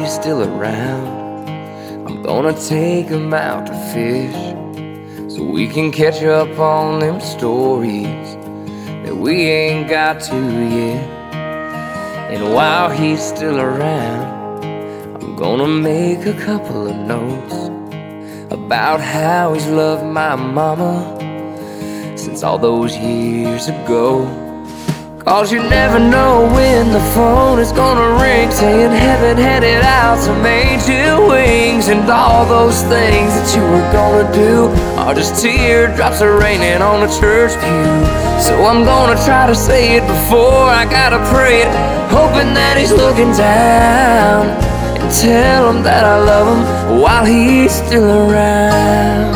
he's still around, I'm gonna take him out to fish, so we can catch up on them stories that we ain't got to yet. And while he's still around, I'm gonna make a couple of notes about how he's loved my mama since all those years ago. 'Cause you never know when the phone is gonna ring, saying heaven headed out some angel wings. And all those things that you were gonna do are just teardrops are raining on a church pew. So I'm gonna try to say it before I gotta pray it, hoping that he's looking down, and tell him that I love him while he's still around.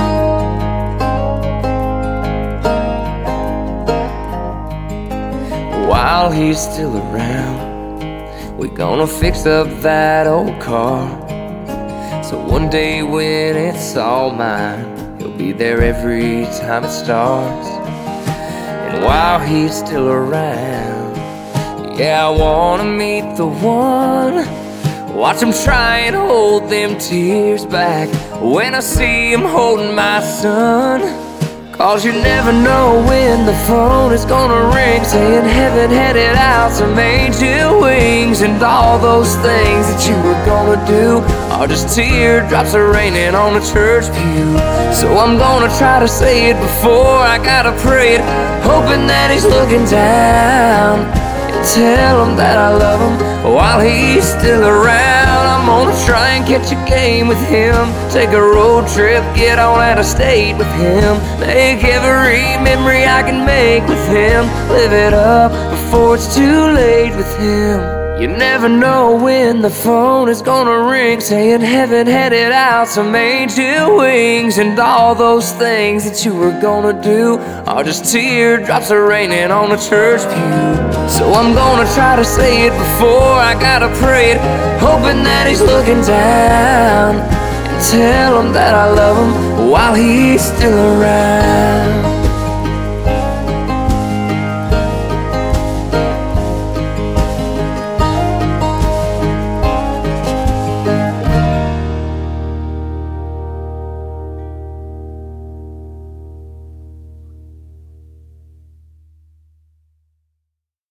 While he's still around, we're gonna fix up that old car, so one day when it's all mine, he'll be there every time it starts. And while he's still around, yeah, I wanna meet the one, watch him try and hold them tears back when I see him holding my son. 'Cause you never know when the phone is gonna ring, saying heaven headed out some angel wings. And all those things that you were gonna do are just teardrops are raining on a church pew. So I'm gonna try to say it before I gotta pray it, hoping that he's looking down, and tell him that I love him while he's still around. I'm gonna try and catch a game with him, take a road trip, get on out of state with him, make every memory I can make with him, live it up before it's too late with him. You never know when the phone is gonna ring, saying heaven headed out some angel wings. And all those things that you were gonna do are just teardrops are raining on a church pew. So I'm gonna try to say it before I gotta pray it, hoping that he's looking down, and tell him that I love him while he's still around.